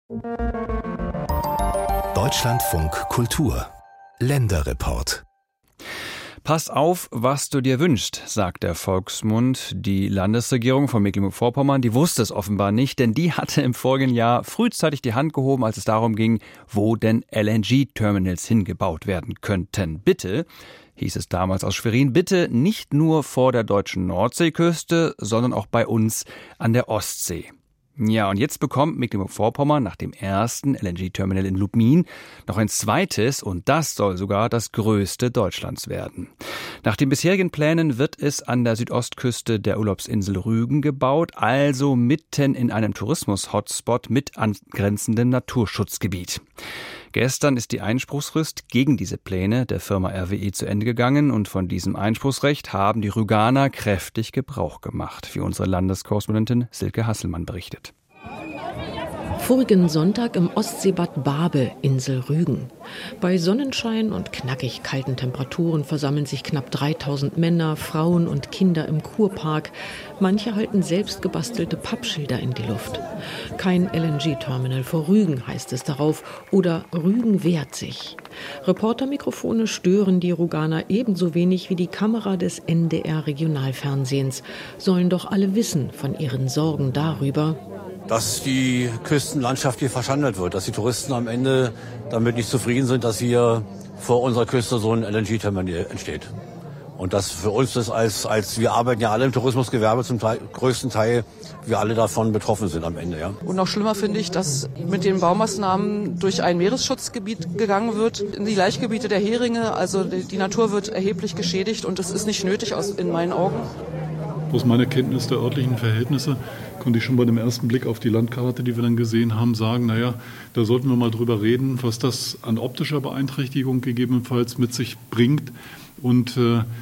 Deutschlandfunk Kultur Länderreport. Pass auf, was du dir wünschst, sagt der Volksmund. Die Landesregierung von Mecklenburg-Vorpommern, die wusste es offenbar nicht, denn die hatte im vorigen Jahr frühzeitig die Hand gehoben, als es darum ging, wo denn LNG-Terminals hingebaut werden könnten. Bitte, hieß es damals aus Schwerin, bitte nicht nur vor der deutschen Nordseeküste, sondern auch bei uns an der Ostsee. Ja, und jetzt bekommt Mecklenburg-Vorpommern nach dem ersten LNG-Terminal in Lubmin noch ein zweites, und das soll sogar das größte Deutschlands werden. Nach den bisherigen Plänen wird es an der Südostküste der Urlaubsinsel Rügen gebaut, also mitten in einem Tourismus-Hotspot mit angrenzendem Naturschutzgebiet. Gestern ist die Einspruchsfrist gegen diese Pläne der Firma RWE zu Ende gegangen, und von diesem Einspruchsrecht haben die Rüganer kräftig Gebrauch gemacht, wie unsere Landeskorrespondentin Silke Hasselmann berichtet. Vorigen Sonntag im Ostseebad Barbe, Insel Rügen. Bei Sonnenschein und knackig kalten Temperaturen versammeln sich knapp 3000 Männer, Frauen und Kinder im Kurpark. Manche halten selbst gebastelte Pappschilder in die Luft. Kein LNG-Terminal vor Rügen, heißt es darauf, oder Rügen wehrt sich. Reportermikrofone stören die Rüganer ebenso wenig wie die Kamera des NDR-Regionalfernsehens. Sollen doch alle wissen von ihren Sorgen darüber, dass die Küstenlandschaft hier verschandelt wird, dass die Touristen am Ende damit nicht zufrieden sind, dass hier vor unserer Küste so ein LNG-Terminal entsteht. Und das für uns ist als wir arbeiten ja alle im Tourismusgewerbe zum größten Teil, wir alle davon betroffen sind am Ende. Ja. Und noch schlimmer finde ich, dass mit den Baumaßnahmen durch ein Meeresschutzgebiet gegangen wird, in die Laichgebiete der Heringe. Also die Natur wird erheblich geschädigt, und das ist nicht nötig in meinen Augen. Aus meiner Kenntnis der örtlichen Verhältnisse konnte ich schon bei dem ersten Blick auf die Landkarte, die wir dann gesehen haben, sagen, da sollten wir mal drüber reden, was das an optischer Beeinträchtigung gegebenenfalls mit sich bringt, und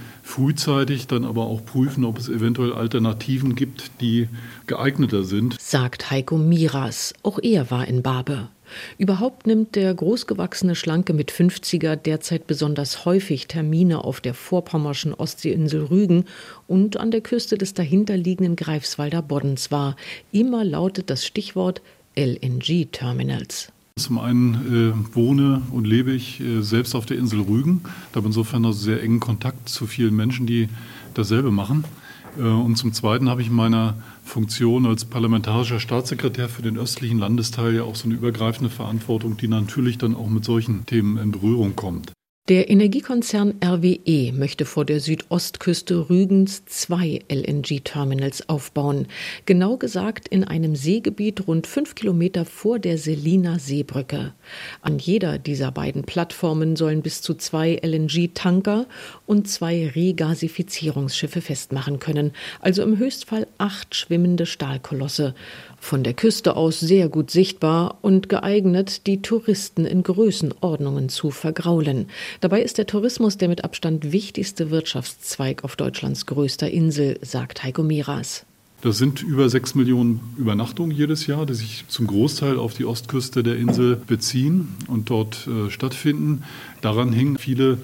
frühzeitig dann aber auch prüfen, ob es eventuell Alternativen gibt, die geeigneter sind. Sagt Heiko Miras. Auch er war in Barbe. Überhaupt nimmt der großgewachsene Schlanke mit 50er derzeit besonders häufig Termine auf der vorpommerschen Ostseeinsel Rügen und an der Küste des dahinterliegenden Greifswalder Boddens wahr. Immer lautet das Stichwort LNG-Terminals. Zum einen wohne und lebe ich selbst auf der Insel Rügen. Da habe ich insofern noch sehr engen Kontakt zu vielen Menschen, die dasselbe machen. Und zum Zweiten habe ich in meiner Funktion als parlamentarischer Staatssekretär für den östlichen Landesteil ja auch so eine übergreifende Verantwortung, die natürlich dann auch mit solchen Themen in Berührung kommt. Der Energiekonzern RWE möchte vor der Südostküste Rügens 2 LNG-Terminals aufbauen. Genau gesagt in einem Seegebiet rund 5 Kilometer vor der Seliner Seebrücke. An jeder dieser beiden Plattformen sollen bis zu 2 LNG-Tanker und 2 Regasifizierungsschiffe festmachen können. Also im Höchstfall 8 schwimmende Stahlkolosse. Von der Küste aus sehr gut sichtbar und geeignet, die Touristen in Größenordnungen zu vergraulen. Dabei ist der Tourismus der mit Abstand wichtigste Wirtschaftszweig auf Deutschlands größter Insel, sagt Heiko Miras. Das sind über 6 Millionen Übernachtungen jedes Jahr, die sich zum Großteil auf die Ostküste der Insel beziehen und dort stattfinden. Daran hängen viele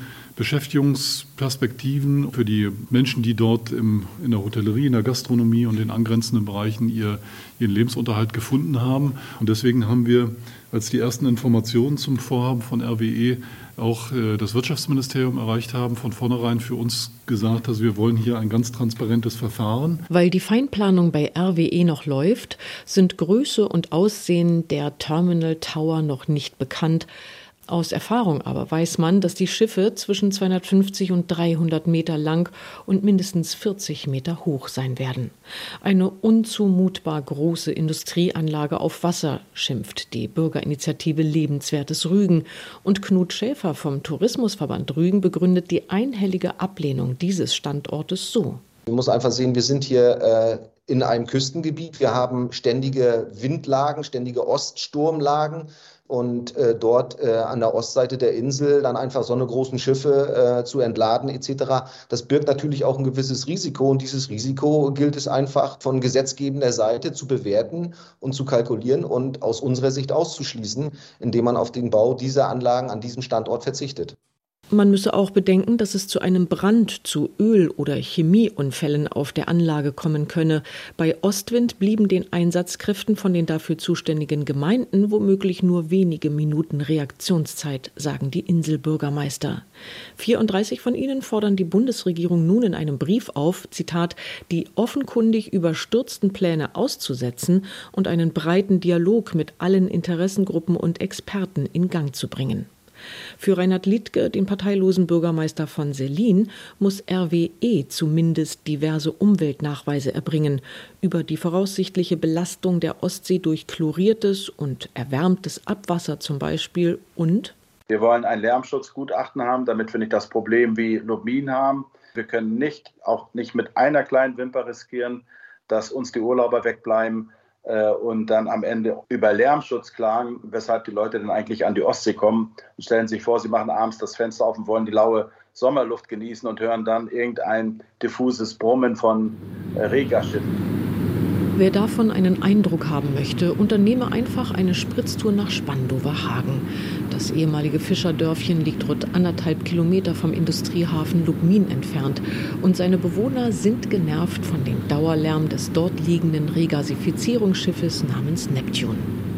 Beschäftigungsperspektiven für die Menschen, die dort in der Hotellerie, in der Gastronomie und in angrenzenden Bereichen ihren Lebensunterhalt gefunden haben. Und deswegen haben wir, als die ersten Informationen zum Vorhaben von RWE auch das Wirtschaftsministerium erreicht haben, von vornherein für uns gesagt, dass wir wollen hier ein ganz transparentes Verfahren. Weil die Feinplanung bei RWE noch läuft, sind Größe und Aussehen der Terminal Tower noch nicht bekannt. Aus Erfahrung aber weiß man, dass die Schiffe zwischen 250 und 300 Meter lang und mindestens 40 Meter hoch sein werden. Eine unzumutbar große Industrieanlage auf Wasser, schimpft die Bürgerinitiative Lebenswertes Rügen. Und Knut Schäfer vom Tourismusverband Rügen begründet die einhellige Ablehnung dieses Standortes so. Man muss einfach sehen, wir sind hier in einem Küstengebiet. Wir haben ständige Windlagen, ständige Oststurmlagen. Und dort an der Ostseite der Insel dann einfach so eine großen Schiffe zu entladen etc. Das birgt natürlich auch ein gewisses Risiko, und dieses Risiko gilt es einfach von gesetzgebender Seite zu bewerten und zu kalkulieren und aus unserer Sicht auszuschließen, indem man auf den Bau dieser Anlagen an diesem Standort verzichtet. Man müsse auch bedenken, dass es zu einem Brand, zu Öl- oder Chemieunfällen auf der Anlage kommen könne. Bei Ostwind blieben den Einsatzkräften von den dafür zuständigen Gemeinden womöglich nur wenige Minuten Reaktionszeit, sagen die Inselbürgermeister. 34 von ihnen fordern die Bundesregierung nun in einem Brief auf, Zitat, die offenkundig überstürzten Pläne auszusetzen und einen breiten Dialog mit allen Interessengruppen und Experten in Gang zu bringen. Für Reinhard Liedtke, den parteilosen Bürgermeister von Sellin, muss RWE zumindest diverse Umweltnachweise erbringen über die voraussichtliche Belastung der Ostsee durch chloriertes und erwärmtes Abwasser zum Beispiel und wir wollen ein Lärmschutzgutachten haben, damit wir nicht das Problem wie Lubmin haben. Wir können auch nicht mit einer kleinen Wimper riskieren, dass uns die Urlauber wegbleiben und dann am Ende über Lärmschutz klagen, weshalb die Leute dann eigentlich an die Ostsee kommen und stellen sich vor, sie machen abends das Fenster auf und wollen die laue Sommerluft genießen und hören dann irgendein diffuses Brummen von Regaschiffen. Wer davon einen Eindruck haben möchte, unternehme einfach eine Spritztour nach Spandower Hagen. Das ehemalige Fischerdörfchen liegt rund 1,5 Kilometer vom Industriehafen Lubmin entfernt und seine Bewohner sind genervt von dem Dauerlärm des dort liegenden Regasifizierungsschiffes namens Neptune.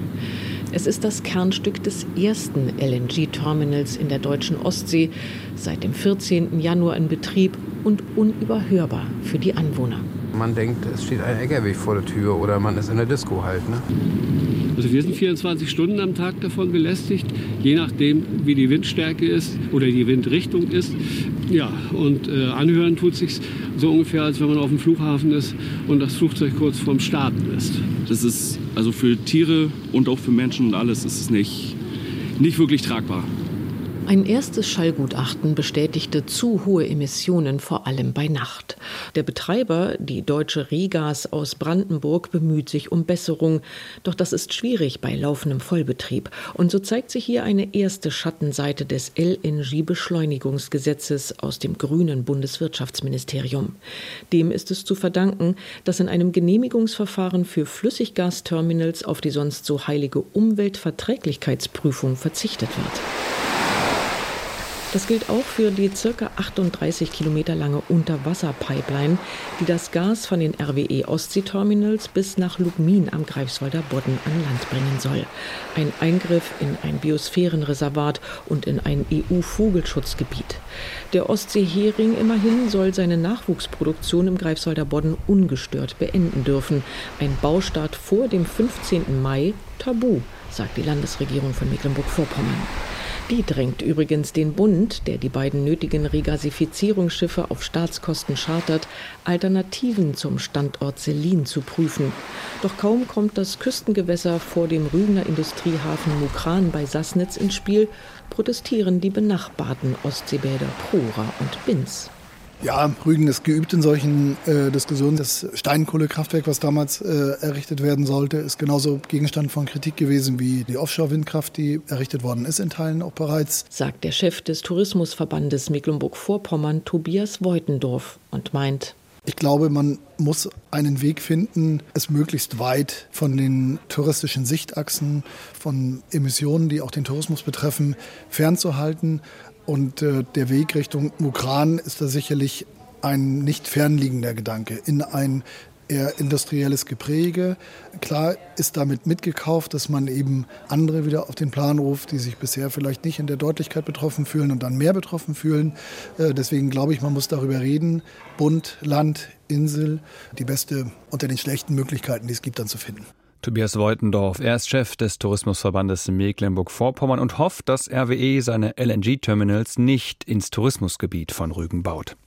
Es ist das Kernstück des ersten LNG-Terminals in der deutschen Ostsee, seit dem 14. Januar in Betrieb und unüberhörbar für die Anwohner. Man denkt, es steht ein LKW vor der Tür oder man ist in der Disco halt. Ne? Also wir sind 24 Stunden am Tag davon belästigt, je nachdem, wie die Windstärke ist oder die Windrichtung ist. Ja, und anhören tut sich so ungefähr, als wenn man auf dem Flughafen ist und das Flugzeug kurz vorm Starten ist. Das ist also für Tiere und auch für Menschen und alles ist es nicht wirklich tragbar. Ein erstes Schallgutachten bestätigte zu hohe Emissionen, vor allem bei Nacht. Der Betreiber, die Deutsche Regas aus Brandenburg, bemüht sich um Besserung. Doch das ist schwierig bei laufendem Vollbetrieb. Und so zeigt sich hier eine erste Schattenseite des LNG-Beschleunigungsgesetzes aus dem grünen Bundeswirtschaftsministerium. Dem ist es zu verdanken, dass in einem Genehmigungsverfahren für Flüssiggasterminals auf die sonst so heilige Umweltverträglichkeitsprüfung verzichtet wird. Das gilt auch für die ca. 38 Kilometer lange Unterwasserpipeline, die das Gas von den RWE-Ostsee-Terminals bis nach Lubmin am Greifswalder Bodden an Land bringen soll. Ein Eingriff in ein Biosphärenreservat und in ein EU-Vogelschutzgebiet. Der Ostseehering immerhin soll seine Nachwuchsproduktion im Greifswalder Bodden ungestört beenden dürfen. Ein Baustart vor dem 15. Mai tabu, sagt die Landesregierung von Mecklenburg-Vorpommern. Die drängt übrigens den Bund, der die beiden nötigen Regasifizierungsschiffe auf Staatskosten chartert, Alternativen zum Standort Sellin zu prüfen. Doch kaum kommt das Küstengewässer vor dem Rügener Industriehafen Mukran bei Sassnitz ins Spiel, protestieren die benachbarten Ostseebäder Prora und Binz. Ja, Rügen ist geübt in solchen Diskussionen. Das Steinkohlekraftwerk, was damals errichtet werden sollte, ist genauso Gegenstand von Kritik gewesen wie die Offshore-Windkraft, die errichtet worden ist in Teilen auch bereits. Sagt der Chef des Tourismusverbandes Mecklenburg-Vorpommern, Tobias Voitendorf, und meint: Ich glaube, man muss einen Weg finden, es möglichst weit von den touristischen Sichtachsen, von Emissionen, die auch den Tourismus betreffen, fernzuhalten. Und der Weg Richtung Mukran ist da sicherlich ein nicht fernliegender Gedanke in ein eher industrielles Gepräge. Klar ist damit mitgekauft, dass man eben andere wieder auf den Plan ruft, die sich bisher vielleicht nicht in der Deutlichkeit betroffen fühlen und dann mehr betroffen fühlen. Deswegen glaube ich, man muss darüber reden, Bund, Land, Insel, die beste unter den schlechten Möglichkeiten, die es gibt, dann zu finden. Tobias Voitendorf, er ist Chef des Tourismusverbandes Mecklenburg-Vorpommern und hofft, dass RWE seine LNG-Terminals nicht ins Tourismusgebiet von Rügen baut.